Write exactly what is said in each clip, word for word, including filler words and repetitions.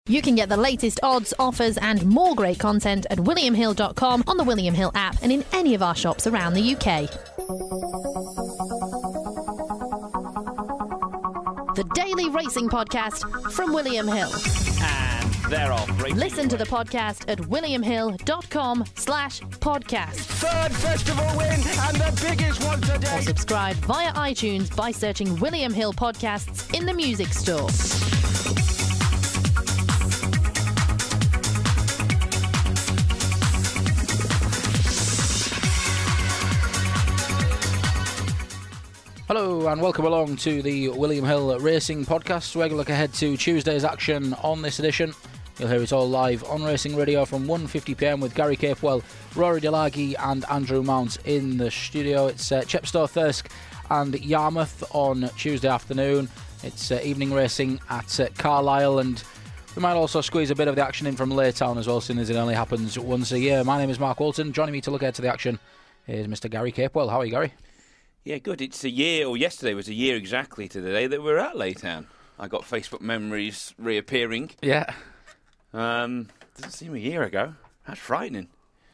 You can get the latest odds, offers and more great content at william hill dot com, on the William Hill app and in any of our shops around the U K. The Daily Racing Podcast from William Hill. And they're off. Listen to the podcast at william hill dot com slash podcast. Third festival win and the biggest one today. Or subscribe via iTunes by searching William Hill Podcasts in the music store. Hello and welcome along to the William Hill Racing Podcast. We're going to look ahead to Tuesday's action on this edition. You'll hear it all live on Racing Radio from one fifty p m with Gary Capewell, Rory Delaghy and Andrew Mount in the studio. It's uh, Chepstow, Thirsk and Yarmouth on Tuesday afternoon. It's uh, evening racing at uh, Carlisle, and we might also squeeze a bit of the action in from Laytown as well, seeing as it only happens once a year. My name is Mark Walton. Joining me to look ahead to the action is Mister Gary Capewell. How are you, Gary? Yeah, good. It's a year, or yesterday was a year exactly to the day that we were at Laytown. I got Facebook memories reappearing. Yeah. Um, doesn't seem a year ago. That's frightening.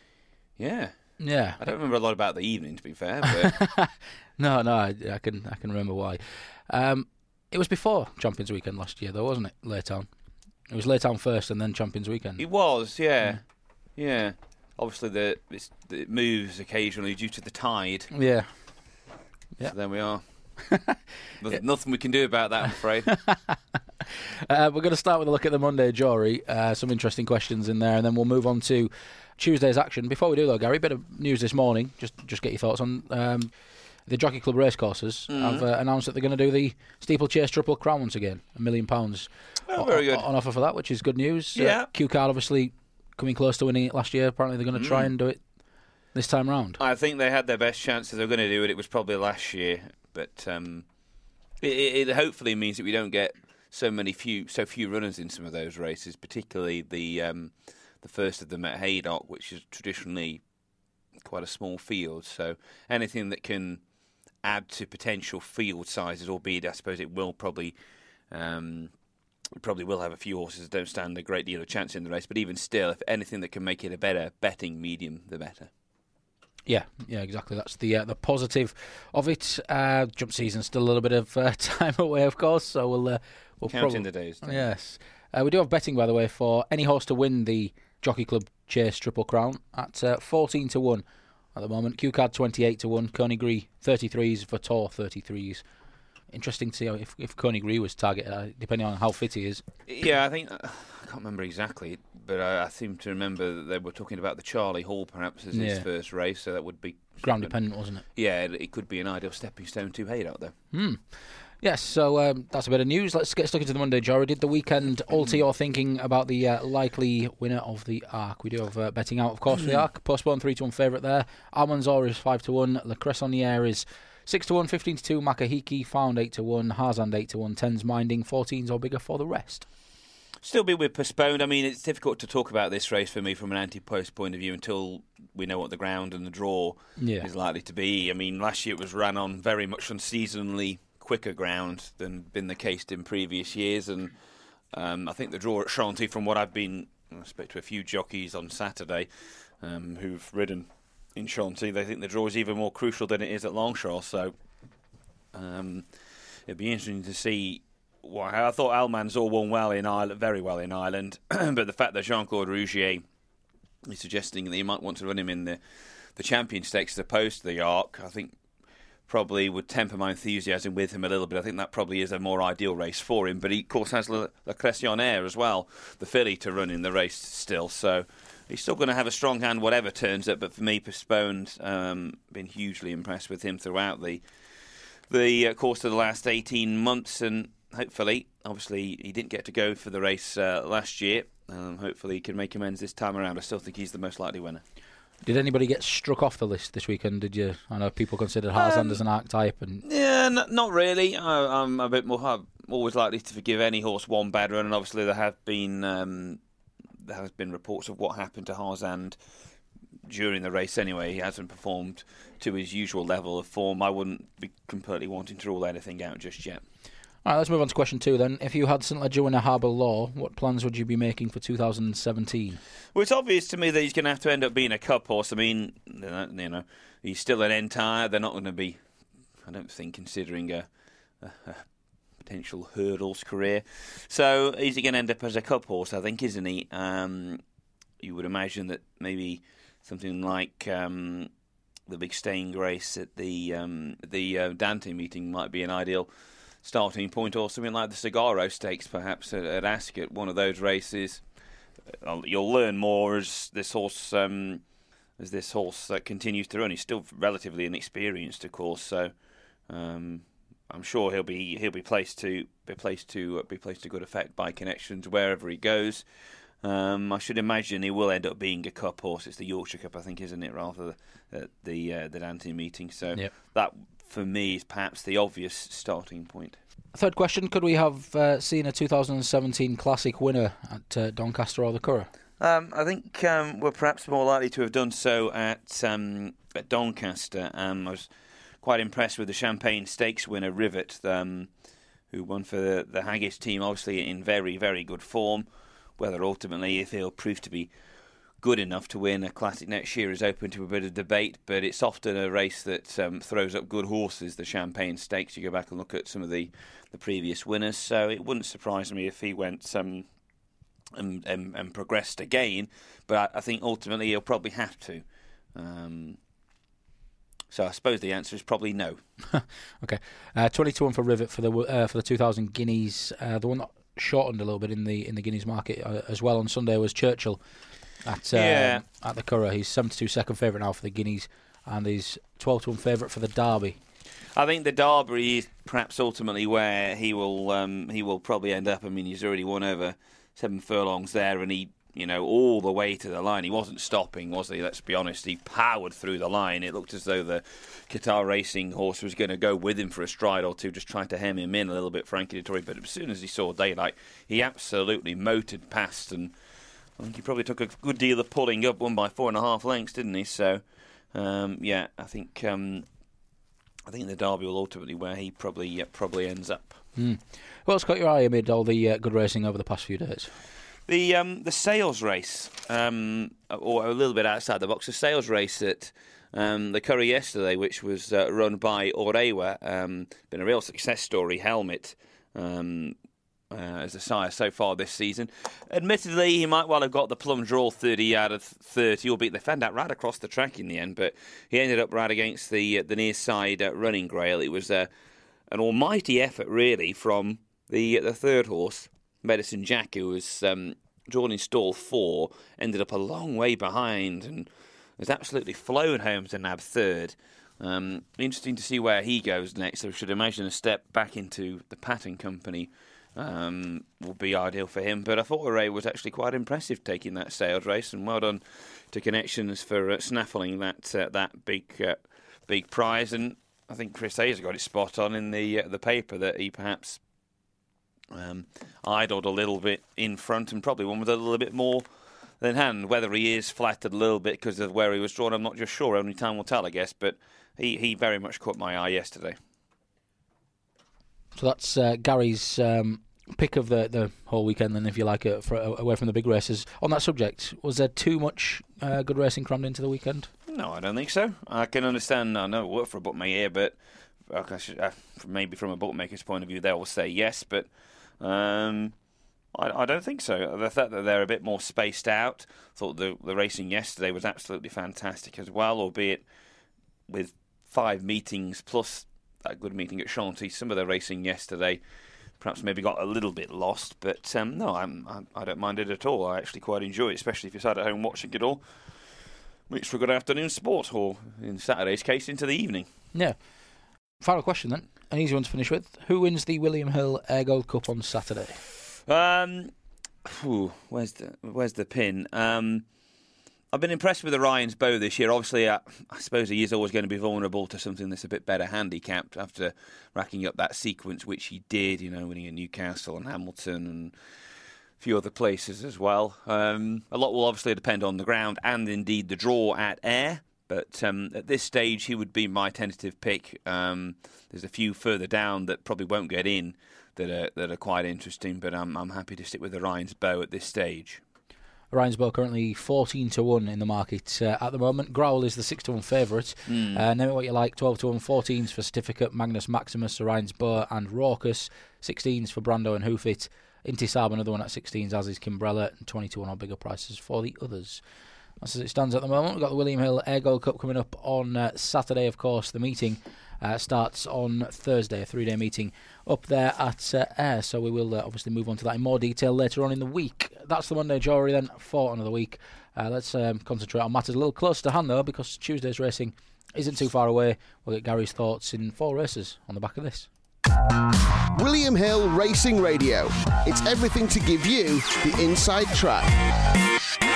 Yeah. Yeah. I don't remember a lot about the evening, to be fair. But no, no, I, I can I can remember why. Um, it was before Champions Weekend last year, though, wasn't it, Laytown? It was Laytown first and then Champions Weekend. It was, yeah. Yeah. yeah. Obviously, the, it's, it moves occasionally due to the tide. Yeah. Yeah. So there we are. There's yeah. nothing we can do about that, I'm afraid. uh, we're going to start with a look at the Monday jury. Uh, some interesting questions in there, and then we'll move on to Tuesday's action. Before we do, though, Gary, a bit of news this morning. Just just get your thoughts on um, the Jockey Club racecourses. Mm-hmm. have uh, announced that they're going to do the Steeplechase Triple Crown once again. A million pounds oh, very good. on offer for that, which is good news. Yeah. Uh, Q Card obviously coming close to winning it last year. Apparently they're going to mm. try and do it this time round. I think they had their best chances. They were going to do it. It was probably last year, but um, it, it hopefully means that we don't get so many few so few runners in some of those races, particularly the um, the first of them at Haydock, which is traditionally quite a small field. So anything that can add to potential field sizes, albeit I suppose it will probably. Um, We probably will have a few horses that don't stand a great deal of chance in the race, but even still, if anything that can make it a better betting medium, the better. Yeah, yeah, exactly. That's the uh, the positive of it. Uh, jump season's still a little bit of uh, time away, of course, so we'll uh, we'll counting prob- the days. Yes, uh, we do have betting, by the way, for any horse to win the Jockey Club Chase Triple Crown at uh, fourteen to one at the moment. Q Card twenty-eight to one, Coneygree thirty-threes, Vator thirty-threes. Interesting to see how if if Coneygree was targeted, uh, depending on how fit he is. Yeah, I think uh, I can't remember exactly, but I, I seem to remember that they were talking about the Charlie Hall perhaps as his yeah. first race, so that would be ground dependent, wasn't it? Yeah, it, it could be an ideal stepping stone to Haydock there. Hmm. Yes, so um, that's a bit of news. Let's get stuck into the Monday jury. Did the weekend alter your thinking about the uh, likely winner of the Arc? We do have uh, betting out, of course, for the Arc. Postponed three to one favourite there. Almanzor is five to one. Le Cressonnière is six to one, fifteen to two, Makahiki, Found eight to one, Harzand eight to one, tens Minding, fourteens or bigger for the rest. Still be with postponed. I mean, it's difficult to talk about this race for me from an anti-post point of view until we know what the ground and the draw yeah. is likely to be. I mean, last year it was ran on very much unseasonally quicker ground than been the case in previous years, and um, I think the draw at Chantilly, from what I've been, I spoke to a few jockeys on Saturday um, who've ridden in Chantilly, they think the draw is even more crucial than it is at Longchamp, so um, it'd be interesting to see. Why I thought Almanzor won well in Ireland, very well in Ireland, but the fact that Jean-Claude Rougier is suggesting that you might want to run him in the, the Champion Stakes as opposed to the Arc, I think probably would temper my enthusiasm with him a little bit. I think that probably is a more ideal race for him, but he of course has Le, Le Cressonnière as well, the filly, to run in the race still, so he's still going to have a strong hand whatever turns up, but for me, postponed, um, been hugely impressed with him throughout the the uh, course of the last eighteen months, and hopefully, obviously, he didn't get to go for the race uh, last year. Um, hopefully, he can make amends this time around. I still think he's the most likely winner. Did anybody get struck off the list this weekend? Did you? I know people considered Harzand um, as an archetype, and yeah, n- not really. I, I'm a bit more. I'm always likely to forgive any horse one bad run, and obviously there have been um, there has been reports of what happened to Harzand during the race. Anyway, he hasn't performed to his usual level of form. I wouldn't be completely wanting to rule anything out just yet. All right, let's move on to question two then. If you had St Ledger winner Harbour Law, what plans would you be making for two thousand seventeen? Well, it's obvious to me that he's going to have to end up being a cup horse. I mean, you know, he's still an entire. They're not going to be, I don't think, considering a, a, a potential hurdles career. So he's going to end up as a cup horse, I think, isn't he? Um, you would imagine that maybe something like um, the big staying race at the um, the uh, Dante meeting might be an ideal starting point, or something like the Cigaro Stakes, perhaps at, at Ascot. One of those races, uh, you'll learn more as this horse um, as this horse uh, continues to run. He's still relatively inexperienced, of course, so um, I'm sure he'll be he'll be placed to be placed to uh, be placed to good effect by connections wherever he goes. Um, I should imagine he will end up being a cup horse. It's the Yorkshire Cup, I think, isn't it, rather than the uh, the Dante meeting. So yep. that, for me, is perhaps the obvious starting point. Third question, could we have uh, seen a two thousand seventeen Classic winner at uh, Doncaster or the Curragh? Um, I think um, we're perhaps more likely to have done so at um, at Doncaster. Um, I was quite impressed with the Champagne Stakes winner, Rivet, um, who won for the, the Haggis team, obviously in very, very good form. Whether ultimately, if he'll prove to be good enough to win a Classic next year is open to a bit of debate, but it's often a race that um, throws up good horses, the Champagne Stakes. You go back and look at some of the, the previous winners, so it wouldn't surprise me if he went um, and, and, and progressed again, but I, I think ultimately he'll probably have to. Um, so I suppose the answer is probably no. Okay, uh, twenty to one for Rivet for the uh, for the two thousand guineas. Uh, the one that shortened a little bit in the in the guineas market uh, as well on Sunday was Churchill at uh, yeah. at the Curragh. He's seventy-two second favourite now for the guineas, and he's twelve to one favourite for the Derby. I think the Derby is perhaps ultimately where he will um, he will probably end up. I mean, he's already won over seven furlongs there, and he, you know, all the way to the line. He wasn't stopping, was he? Let's be honest. He powered through the line. It looked as though the Qatar Racing horse was going to go with him for a stride or two, just trying to hem him in a little bit, Frankie Dettori. But as soon as he saw daylight, he absolutely motored past, and I think he probably took a good deal of pulling up, won by four and a half lengths, didn't he? So, um, yeah, I think um, I think the Derby will ultimately where he probably uh, probably ends up. Mm. Well, it's got your eye amid all the uh, good racing over the past few days. The um, the sales race, um, or a little bit outside the box, the sales race at um, the Curragh yesterday, which was uh, run by Orewa, um, been a real success story. Helmet um, uh, as a sire so far this season. Admittedly, he might well have got the plum draw thirty out of thirty, albeit they found out right across the track in the end. But he ended up right against the uh, the near side uh, Running Grail. It was uh, an almighty effort, really, from the the third horse, Medicine Jack, who was um, drawn in stall four, ended up a long way behind and was absolutely flown home to nab third. Um, interesting to see where he goes next. I should imagine a step back into the Patton Company um, will be ideal for him. But I thought Ray was actually quite impressive taking that sales race, and well done to Connections for uh, snaffling that uh, that big uh, big prize. And I think Chris Hayes got it spot on in the uh, the paper that he perhaps Um, idled a little bit in front and probably one with a little bit more than hand. Whether he is flattered a little bit because of where he was drawn, I'm not just sure. Only time will tell, I guess. But he, he very much caught my eye yesterday. So that's uh, Gary's um, pick of the, the whole weekend, then, if you like, uh, for, uh, away from the big races. On that subject, was there too much uh, good racing crammed into the weekend? No, I don't think so. I can understand. I know it worked for a bookmaker here, but I should, uh, maybe from a bookmaker's point of view, they will say yes, but Um, I, I don't think so. The fact that they're a bit more spaced out. Thought the the racing yesterday was absolutely fantastic as well, albeit with five meetings plus that good meeting at Chantilly. Some of the racing yesterday perhaps maybe got a little bit lost, but um, no, I'm, I, I don't mind it at all. I actually quite enjoy it, especially if you're sat at home watching it all. Makes for a good afternoon sport, or in Saturday's case, into the evening. Yeah. Final question then. An easy one to finish with. Who wins the William Hill Ayr Gold Cup on Saturday? Um, whew, where's the where's the pin? Um, I've been impressed with the Ryan's Bow this year. Obviously, I, I suppose he is always going to be vulnerable to something that's a bit better handicapped after racking up that sequence, which he did. You know, winning at Newcastle and Hamilton and a few other places as well. Um, a lot will obviously depend on the ground and indeed the draw at Ayr. But um, at this stage, he would be my tentative pick. Um, there's a few further down that probably won't get in that are that are quite interesting. But I'm I'm happy to stick with the Ryan's Bow at this stage. Ryan's Bow currently fourteen to one in the market uh, at the moment. Growl is the six to one favourite. Mm. Uh, name it what you like. twelve to one, fourteens for Certificate, Magnus Maximus, Ryan's Bow, and Raucus. sixteens for Brando and Hoofit. Intisab, another one at sixteens, as is Kimbrella, and twenty to one or bigger prices for the others. That's as it stands at the moment. We've got the William Hill Air Gold Cup coming up on uh, Saturday, of course. The meeting uh, starts on Thursday, a three-day meeting up there at uh, Ayr. So we will uh, obviously move on to that in more detail later on in the week. That's the Monday Jewellery then for another week. Uh, let's um, concentrate on matters a little closer to hand, though, because Tuesday's racing isn't too far away. We'll get Gary's thoughts in four races on the back of this. William Hill Racing Radio. It's everything to give you the inside track.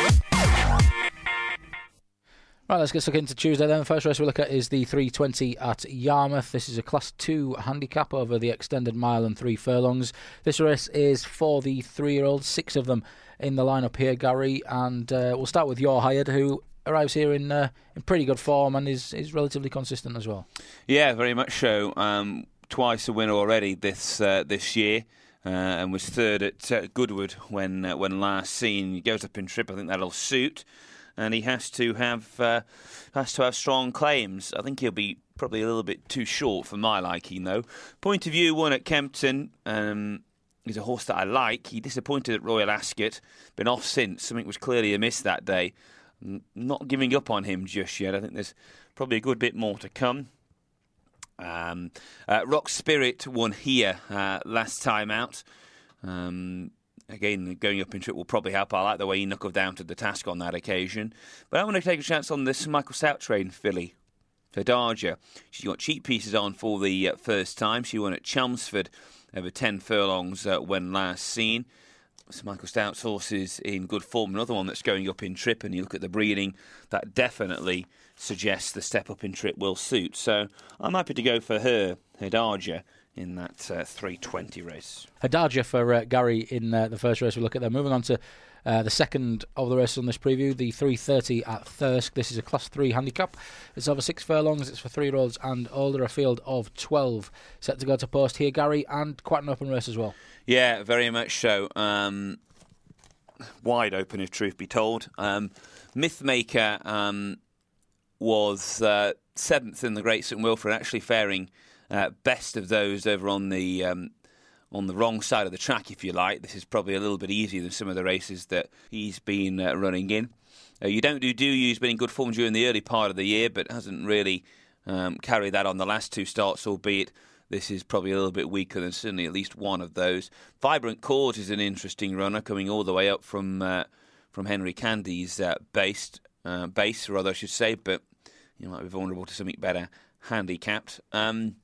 Right, let's get stuck into Tuesday then. The first race we look at is the three twenty at Yarmouth. This is a Class two handicap over the extended mile and three furlongs. This race is for the three-year-olds, six of them in the lineup here, Gary. And uh, we'll start with Your Hired, who arrives here in uh, in pretty good form and is, is relatively consistent as well. Yeah, very much so. Um, twice a winner already this uh, this year. Uh, and was third at uh, Goodwood when uh, when last seen. He goes up in trip. I think that'll suit. And he has to have uh, has to have strong claims. I think he'll be probably a little bit too short for my liking, though. Point of View won at Kempton. Um, he's a horse that I like. He disappointed at Royal Ascot. Been off since. Something was clearly amiss that day. I'm not giving up on him just yet. I think there's probably a good bit more to come. Um, uh, Rock Spirit won here uh, last time out. Um, Again, going up in trip will probably help. I like the way he knuckled down to the task on that occasion. But I'm going to take a chance on this Michael Stout train filly, Hadarja. She's got cheap pieces on for the uh, first time. She won at Chelmsford over ten furlongs uh, when last seen. So Michael Stout's horse is in good form. Another one that's going up in trip, and you look at the breeding, that definitely suggests the step up in trip will suit. So I'm happy to go for her, Hadarja, in that uh, three twenty race. Hadarja for uh, Gary in uh, the first race we look at there. Moving on to uh, the second of the races on this preview, the three thirty at Thirsk. This is a Class three handicap. It's over six furlongs. It's for three-year-olds and older. A field of twelve set to go to post here, Gary, and quite an open race as well. Yeah, very much so. Um, wide open, if truth be told. Um, Mythmaker um, was uh, seventh in the Great Saint Wilfrid, actually faring Uh, best of those over on the um, on the wrong side of the track, if you like. This is probably a little bit easier than some of the races that he's been uh, running in. Uh, you don't do do you. He's been in good form during the early part of the year, but hasn't really um, carried that on the last two starts, albeit this is probably a little bit weaker than certainly at least one of those. Vibrant Cause is an interesting runner, coming all the way up from uh, from Henry Candy's uh, base, uh, base, rather I should say, but you might be vulnerable to something better handicapped. Um,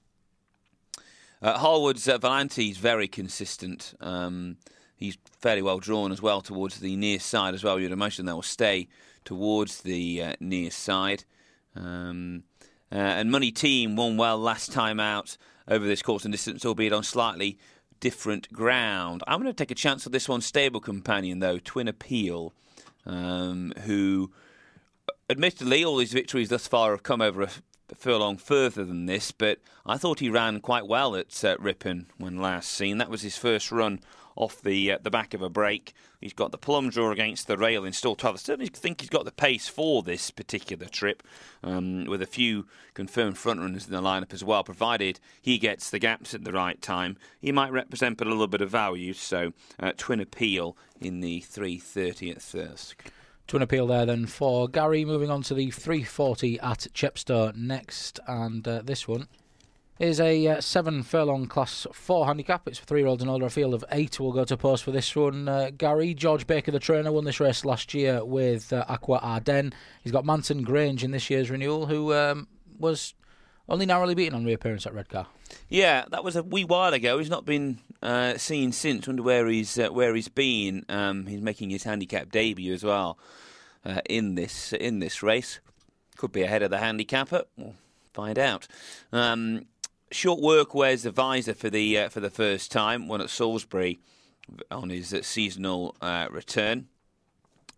Uh, Harwood's uh, Valenti is very consistent. Um, he's fairly well drawn as well towards the near side as well. You'd imagine they will stay towards the uh, near side. Um, uh, and Money Team won well last time out over this course and distance, albeit on slightly different ground. I'm going to take a chance on this one. Stable companion, though, Twin Appeal, um, who, admittedly, all his victories thus far have come over a furlong further than this, but I thought he ran quite well at uh, Ripon when last seen. That was his first run off the uh, the back of a break. He's got the plum draw against the rail in stall twelve. I certainly think he's got the pace for this particular trip, um, with a few confirmed frontrunners in the lineup as well. Provided he gets the gaps at the right time, he might represent a little bit of value. So uh, Twin Appeal in the three thirty at Thirsk. Twin Appeal there then for Gary. Moving on to the three forty at Chepstow next, and uh, this one is a uh, seven furlong Class four handicap. It's for three-year-olds and older. A field of eight will go to post for this one, uh, Gary. George Baker, the trainer, won this race last year with uh, Aqua Ardennes. He's got Manton Grange in this year's renewal, who um, was only narrowly beaten on reappearance at Redcar. Yeah, that was a wee while ago. He's not been uh, seen since. Wonder where he's uh, where he's been. Um, he's making his handicap debut as well uh, in this in this race. Could be ahead of the handicapper. We'll find out. Um, Short Work wears the visor for the uh, for the first time. Won at Salisbury on his uh, seasonal uh, return.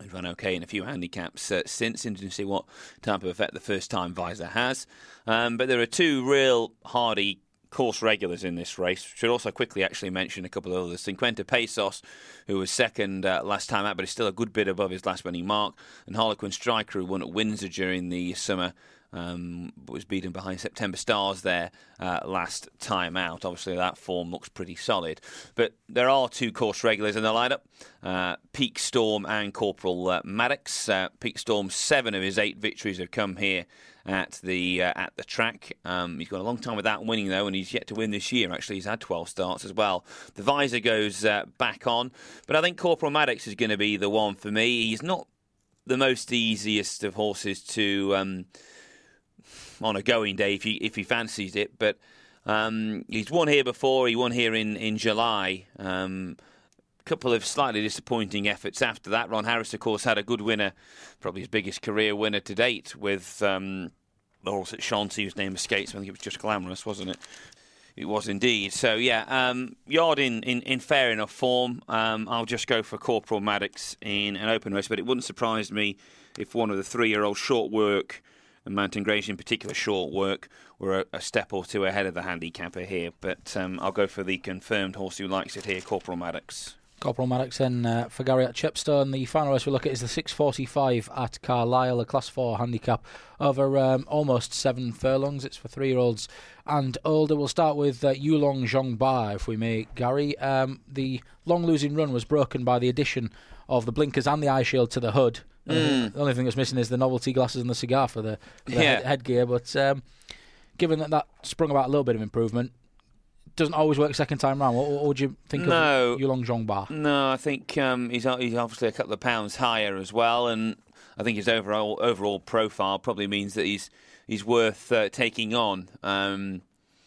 He's run okay in a few handicaps uh, since. Interesting to see what type of effect the first-time Visor has. Um, but there are two real hardy course regulars in this race. Should also quickly actually mention a couple of others. Cinquenta Pesos, who was second uh, last time out, but is still a good bit above his last winning mark. And Harlequin Striker, who won at Windsor during the summer, um, was beaten behind September Stars there uh, last time out. Obviously, that form looks pretty solid. But there are two course regulars in the lineup. Uh, Peak Storm and Corporal uh, Maddox. Uh, Peak Storm, seven of his eight victories have come here at the uh, at the track. Um, he's got a long time without winning, though, and he's yet to win this year. Actually, he's had twelve starts as well. The Visor goes uh, back on, but I think Corporal Maddox is going to be the one for me. He's not the most easiest of horses to um, on a going day if he if he fancies it, but um, he's won here before. He won here in in July. Um, couple of slightly disappointing efforts after that. Ron Harris, of course, had a good winner, probably his biggest career winner to date, with um, the horse at Shanty, whose name escapes me. I think it was Just Glamorous, wasn't it? It was indeed. So, yeah, um, Yard in, in, in fair enough form. Um, I'll just go for Corporal Maddox in an open race, but it wouldn't surprise me if one of the three-year-old Short Work, and Mountain Grace in particular Short Work, were a, a step or two ahead of the handicapper here. But um, I'll go for the confirmed horse who likes it here, Corporal Maddox. Corporal Maddox then uh, for Gary at Chepstow. The final race we look at is the six forty-five at Carlisle, a Class four handicap over um, almost seven furlongs. It's for three-year-olds and older. We'll start with uh, Yulong Zhongba, if we may, Gary. Um, the long losing run was broken by the addition of the blinkers and the eye shield to the hood. Mm. The only thing that's missing is the novelty glasses and the cigar for the, for the yeah. head, headgear. But um, given that that sprung about a little bit of improvement, doesn't always work second time round. What, what would you think no, of Yulong Zhongba? No, I think um, he's he's obviously a couple of pounds higher as well, and I think his overall overall profile probably means that he's he's worth uh, taking on. Um,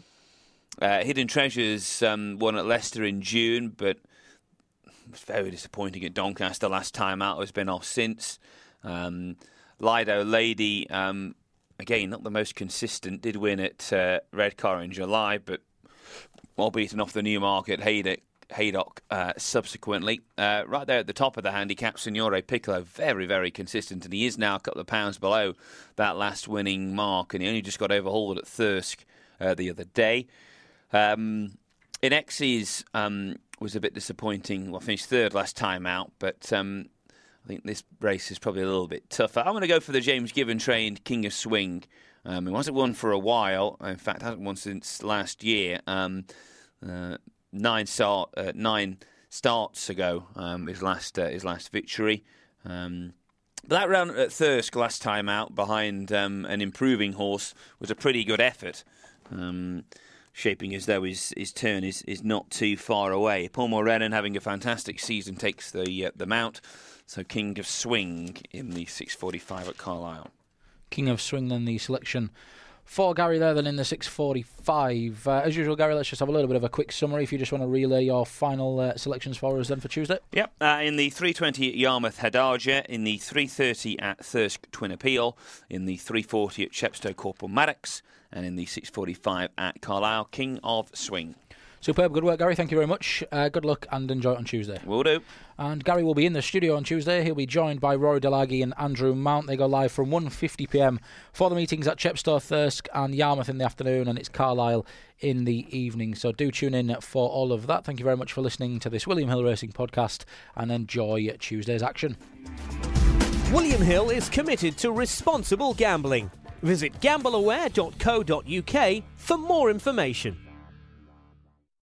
uh, Hidden Treasures um, won at Leicester in June, but was very disappointing at Doncaster last time out. Has been off since. Um, Lido Lady, um, again, not the most consistent. Did win at uh, Redcar in July, but well beaten off the Newmarket Haydock, Haydock uh, subsequently. Uh, right there at the top of the handicap, Signore Piccolo, very, very consistent, and he is now a couple of pounds below that last winning mark, and he only just got overhauled at Thirsk uh, the other day. Um, in X's um, was a bit disappointing. Well, finished third last time out, but um, I think this race is probably a little bit tougher. I'm going to go for the James Gibbon trained King of Swing. Um, he hasn't won for a while. In fact, hasn't won since last year. Um, uh, nine start, uh, nine starts ago, um, his last uh, his last victory. Um, but that round at Thirsk last time out, behind um, an improving horse, was a pretty good effort. Um, shaping as though his his turn is, is not too far away. Paul Morenon, having a fantastic season, takes the uh, the mount. So King of Swing in the six forty-five at Carlisle. King of Swing then the selection for Gary there then in the six forty-five. Uh, as usual, Gary, let's just have a little bit of a quick summary if you just want to relay your final uh, selections for us then for Tuesday. Yep, uh, in the three twenty at Yarmouth Hadarja, in the three thirty at Thirsk Twin Appeal, in the three forty at Chepstow Corporal Maddox, and in the six forty-five at Carlisle, King of Swing. Superb, good work, Gary. Thank you very much. Uh, good luck and enjoy it on Tuesday. Will do. And Gary will be in the studio on Tuesday. He'll be joined by Rory Delaghy and Andrew Mount. They go live from one fifty p m for the meetings at Chepstow, Thirsk and Yarmouth in the afternoon, and it's Carlisle in the evening. So do tune in for all of that. Thank you very much for listening to this William Hill Racing podcast, and enjoy Tuesday's action. William Hill is committed to responsible gambling. Visit gamble aware dot co dot uk for more information.